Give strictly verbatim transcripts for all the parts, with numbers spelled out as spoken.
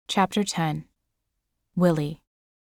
Chapter ten. Willie.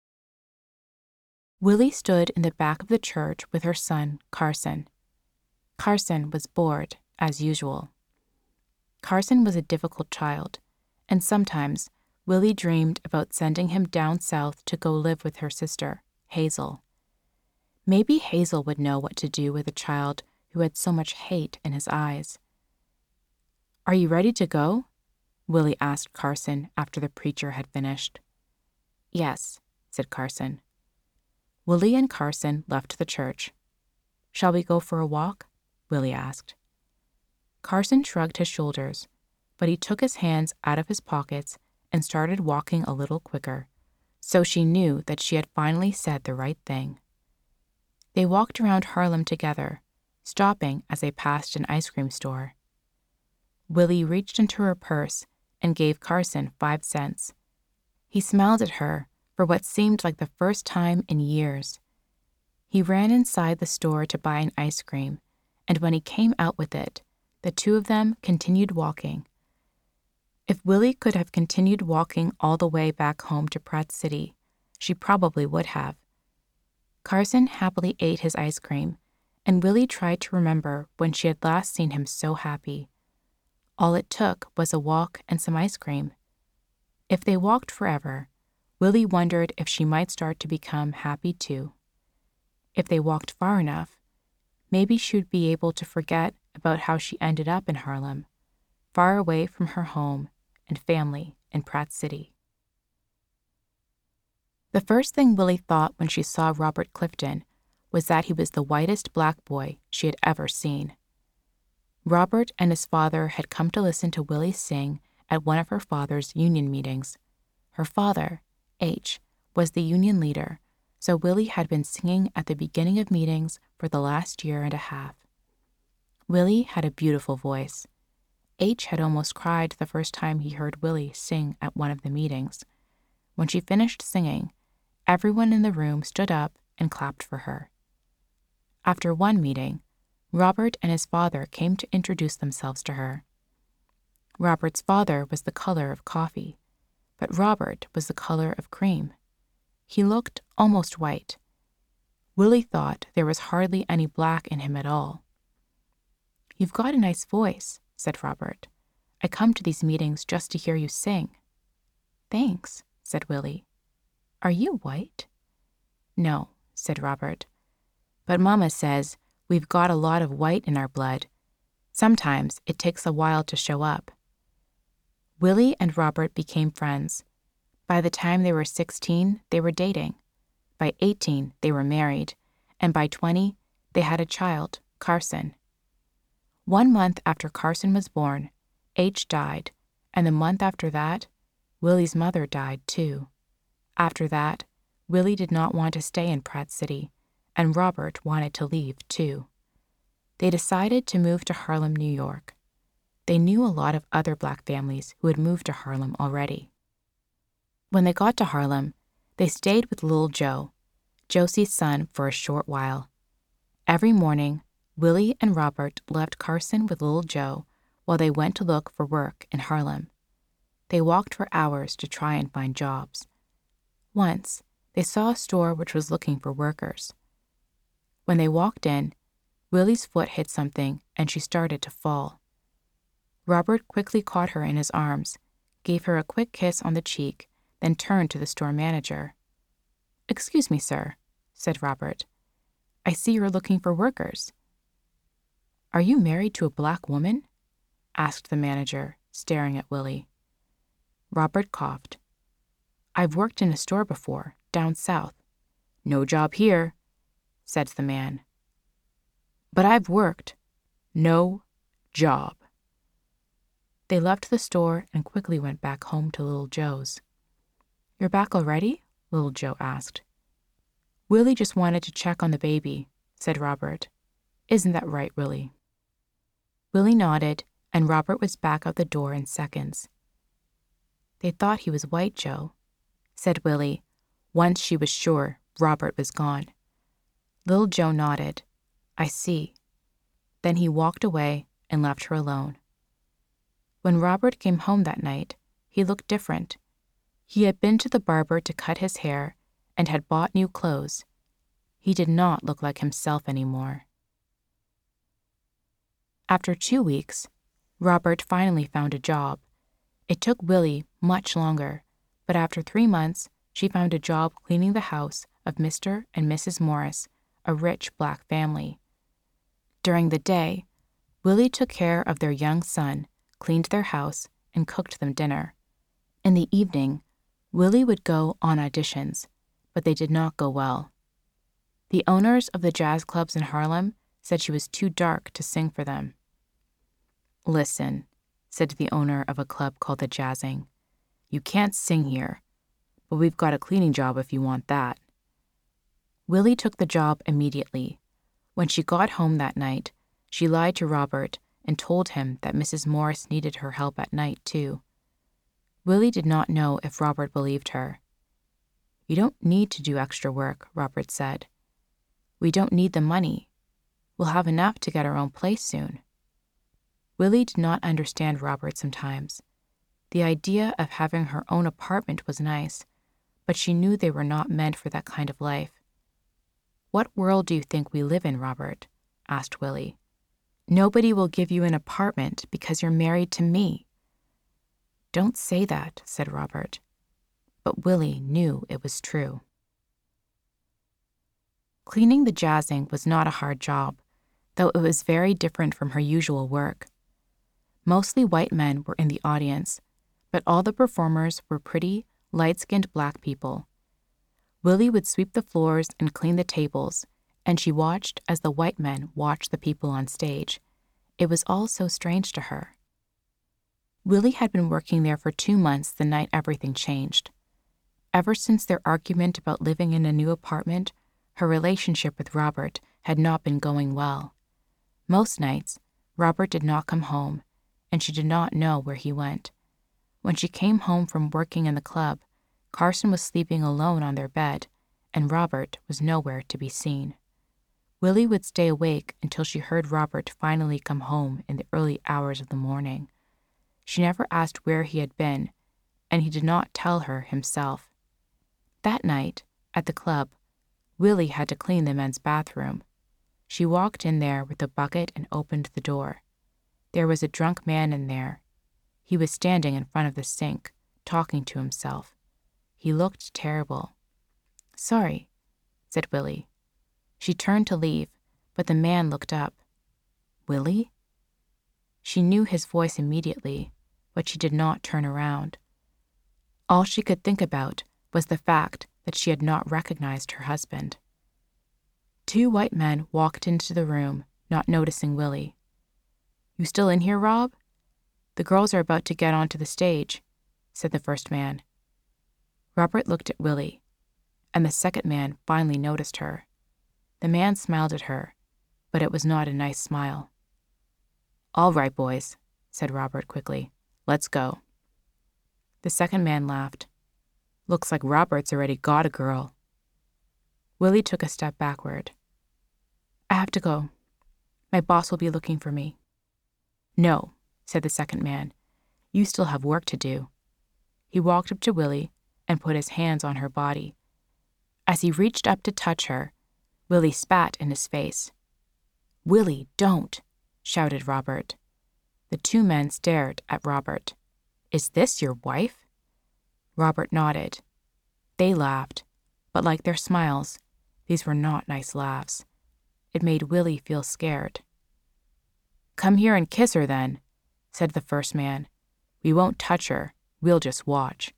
Willie stood in the back of the church with her son, Carson. Carson was bored, as usual. Carson was a difficult child, and sometimes Willie dreamed about sending him down south to go live with her sister, Hazel. Maybe Hazel would know what to do with a child who had so much hate in his eyes. "Are you ready to go?" Willie asked Carson after the preacher had finished. "Yes," said Carson. Willie and Carson left the church. "Shall we go for a walk?" Willie asked. Carson shrugged his shoulders, but he took his hands out of his pockets and started walking a little quicker, so she knew that she had finally said the right thing. They walked around Harlem together, stopping as they passed an ice cream store. Willie reached into her purse and gave Carson five cents. He smiled at her for what seemed like the first time in years. He ran inside the store to buy an ice cream, and when he came out with it, the two of them continued walking. If Willie could have continued walking all the way back home to Pratt City, she probably would have. Carson happily ate his ice cream, and Willie tried to remember when she had last seen him so happy. All it took was a walk and some ice cream. If they walked forever, Willie wondered if she might start to become happy too. If they walked far enough, maybe she would be able to forget about how she ended up in Harlem, far away from her home and family in Pratt City. The first thing Willie thought when she saw Robert Clifton was that he was the whitest black boy she had ever seen. Robert and his father had come to listen to Willie sing at one of her father's union meetings. Her father, H, was the union leader, so Willie had been singing at the beginning of meetings for the last year and a half. Willie had a beautiful voice. H had almost cried the first time he heard Willie sing at one of the meetings. When she finished singing, everyone in the room stood up and clapped for her. After one meeting, Robert and his father came to introduce themselves to her. Robert's father was the color of coffee, but Robert was the color of cream. He looked almost white. Willie thought there was hardly any black in him at all. "You've got a nice voice," said Robert. "I come to these meetings just to hear you sing." "Thanks," said Willie. "Are you white?" "No," said Robert. "But Mama says we've got a lot of white in our blood. Sometimes it takes a while to show up." Willie and Robert became friends. By the time they were sixteen, they were dating. By eighteen, they were married. And by twenty, they had a child, Carson. One month after Carson was born, H died, and the month after that, Willie's mother died too. After that, Willie did not want to stay in Pratt City, and Robert wanted to leave too. They decided to move to Harlem, New York. They knew a lot of other black families who had moved to Harlem already. When they got to Harlem, they stayed with Little Joe, Josie's son, for a short while. Every morning, Willie and Robert left Carson with Little Joe while they went to look for work in Harlem. They walked for hours to try and find jobs. Once, they saw a store which was looking for workers. When they walked in, Willie's foot hit something and she started to fall. Robert quickly caught her in his arms, gave her a quick kiss on the cheek, then turned to the store manager. "Excuse me, sir," said Robert. "I see you're looking for workers." "Are you married to a black woman?" asked the manager, staring at Willie. Robert coughed. "I've worked in a store before, down south." "No job here," said the man. "But I've worked." "No job." They left the store and quickly went back home to Little Joe's. "You're back already?" Little Joe asked. "Willie just wanted to check on the baby," said Robert. "Isn't that right, Willie?" Willie nodded, and Robert was back out the door in seconds. "They thought he was white, Joe," said Willie, once she was sure Robert was gone. Little Joe nodded. "I see." Then he walked away and left her alone. When Robert came home that night, he looked different. He had been to the barber to cut his hair and had bought new clothes. He did not look like himself anymore. After two weeks, Robert finally found a job. It took Willie much longer, but after three months, she found a job cleaning the house of Mister and Missus Morris, a rich black family. During the day, Willie took care of their young son, cleaned their house, and cooked them dinner. In the evening, Willie would go on auditions, but they did not go well. The owners of the jazz clubs in Harlem said she was too dark to sing for them. "Listen," said the owner of a club called the Jazzing, "you can't sing here, but we've got a cleaning job if you want that." Willie took the job immediately. When she got home that night, she lied to Robert and told him that Missus Morris needed her help at night, too. Willie did not know if Robert believed her. "You don't need to do extra work," Robert said. "We don't need the money. We'll have enough to get our own place soon." Willie did not understand Robert sometimes. The idea of having her own apartment was nice, but she knew they were not meant for that kind of life. "What world do you think we live in, Robert?" asked Willie. "Nobody will give you an apartment because you're married to me." "Don't say that," said Robert. But Willie knew it was true. Cleaning the Jazzing was not a hard job, though it was very different from her usual work. Mostly white men were in the audience, but all the performers were pretty, light-skinned black people. Willie would sweep the floors and clean the tables, and she watched as the white men watched the people on stage. It was all so strange to her. Willie had been working there for two months the night everything changed. Ever since their argument about living in a new apartment, her relationship with Robert had not been going well. Most nights, Robert did not come home, and she did not know where he went. When she came home from working in the club, Carson was sleeping alone on their bed, and Robert was nowhere to be seen. Willie would stay awake until she heard Robert finally come home in the early hours of the morning. She never asked where he had been, and he did not tell her himself. That night, at the club, Willie had to clean the men's bathroom. She walked in there with a bucket and opened the door. There was a drunk man in there. He was standing in front of the sink, talking to himself. He looked terrible. "Sorry," said Willie. She turned to leave, but the man looked up. "Willie?" She knew his voice immediately, but she did not turn around. All she could think about was the fact that she had not recognized her husband. Two white men walked into the room, not noticing Willie. "You still in here, Rob? The girls are about to get onto the stage," said the first man. Robert looked at Willie, and the second man finally noticed her. The man smiled at her, but it was not a nice smile. "All right, boys," said Robert quickly. "Let's go." The second man laughed. "Looks like Robert's already got a girl." Willie took a step backward. "I have to go. My boss will be looking for me." "No," said the second man. "You still have work to do." He walked up to Willie and put his hands on her body. As he reached up to touch her, Willie spat in his face. "Willie, don't!" shouted Robert. The two men stared at Robert. "Is this your wife?" Robert nodded. They laughed, but like their smiles, these were not nice laughs. It made Willie feel scared. "Come here and kiss her then," said the first man. "We won't touch her, we'll just watch."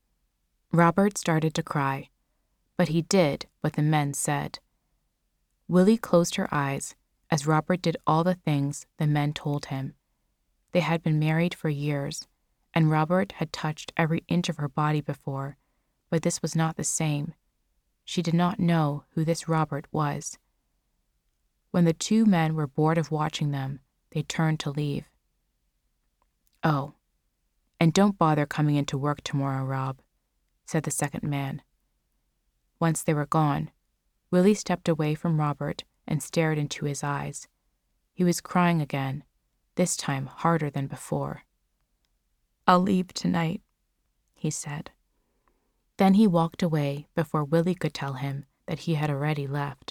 Robert started to cry, but he did what the men said. Willie closed her eyes as Robert did all the things the men told him. They had been married for years, and Robert had touched every inch of her body before, but this was not the same. She did not know who this Robert was. When the two men were bored of watching them, they turned to leave. "Oh, and don't bother coming into work tomorrow, Rob," said the second man. Once they were gone, Willie stepped away from Robert and stared into his eyes. He was crying again, this time harder than before. "I'll leave tonight," he said. Then he walked away before Willie could tell him that he had already left.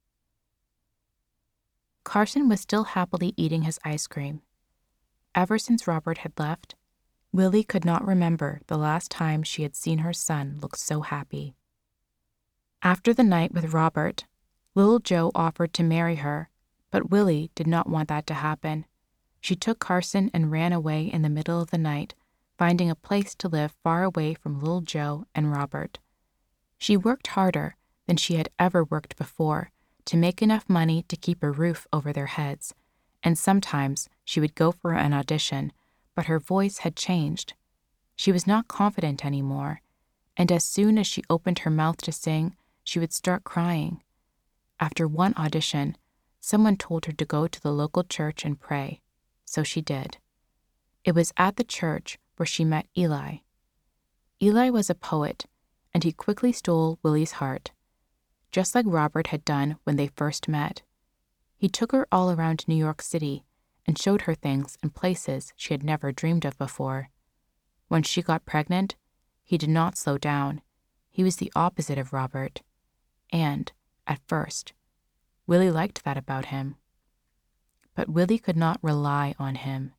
Carson was still happily eating his ice cream. Ever since Robert had left, Willie could not remember the last time she had seen her son look so happy. After the night with Robert, Little Joe offered to marry her, but Willie did not want that to happen. She took Carson and ran away in the middle of the night, finding a place to live far away from Little Joe and Robert. She worked harder than she had ever worked before to make enough money to keep a roof over their heads, and sometimes she would go for an audition, but her voice had changed. She was not confident anymore, and as soon as she opened her mouth to sing, she would start crying. After one audition, someone told her to go to the local church and pray, so she did. It was at the church where she met Eli. Eli was a poet, and he quickly stole Willie's heart, just like Robert had done when they first met. He took her all around New York City and showed her things and places she had never dreamed of before. When she got pregnant, he did not slow down. He was the opposite of Robert. And, at first, Willie liked that about him. But Willie could not rely on him.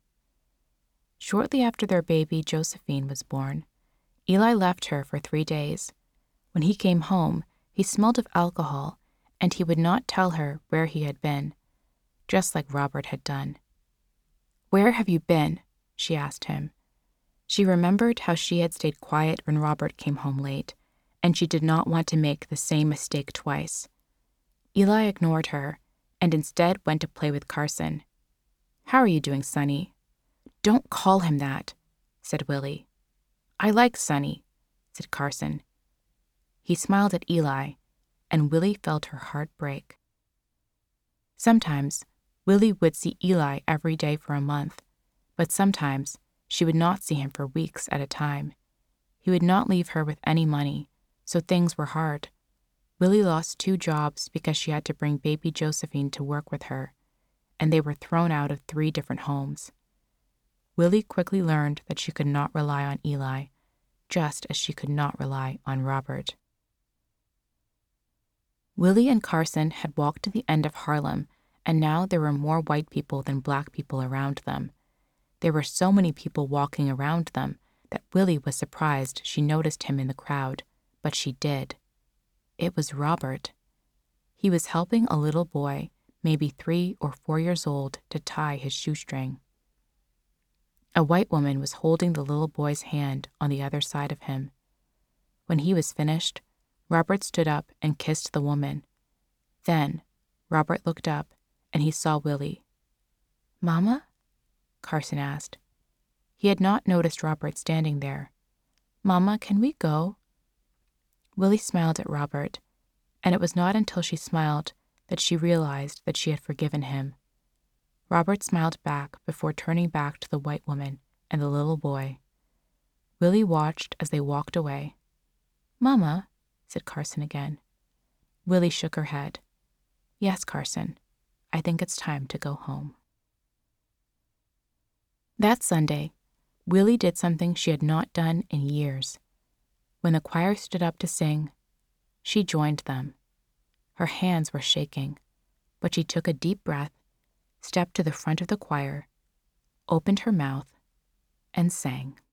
Shortly after their baby Josephine was born, Eli left her for three days. When he came home, he smelled of alcohol, and he would not tell her where he had been, just like Robert had done. "Where have you been?" she asked him. She remembered how she had stayed quiet when Robert came home late, and she did not want to make the same mistake twice. Eli ignored her, and instead went to play with Carson. "How are you doing, Sonny?" "Don't call him that," said Willie. "I like Sonny," said Carson. He smiled at Eli, and Willie felt her heart break. Sometimes Willie would see Eli every day for a month, but sometimes she would not see him for weeks at a time. He would not leave her with any money, so things were hard. Willie lost two jobs because she had to bring baby Josephine to work with her, and they were thrown out of three different homes. Willie quickly learned that she could not rely on Eli, just as she could not rely on Robert. Willie and Carson had walked to the end of Harlem, and now there were more white people than black people around them. There were so many people walking around them that Willie was surprised she noticed him in the crowd, but she did. It was Robert. He was helping a little boy, maybe three or four years old, to tie his shoestring. A white woman was holding the little boy's hand on the other side of him. When he was finished, Robert stood up and kissed the woman. Then Robert looked up and he saw Willie. "Mama?" Carson asked. He had not noticed Robert standing there. "Mama, can we go?" Willie smiled at Robert, and it was not until she smiled that she realized that she had forgiven him. Robert smiled back before turning back to the white woman and the little boy. Willie watched as they walked away. "Mama," said Carson again. Willie shook her head. "Yes, Carson, I think it's time to go home." That Sunday, Willie did something she had not done in years. When the choir stood up to sing, she joined them. Her hands were shaking, but she took a deep breath, stepped to the front of the choir, opened her mouth, and sang.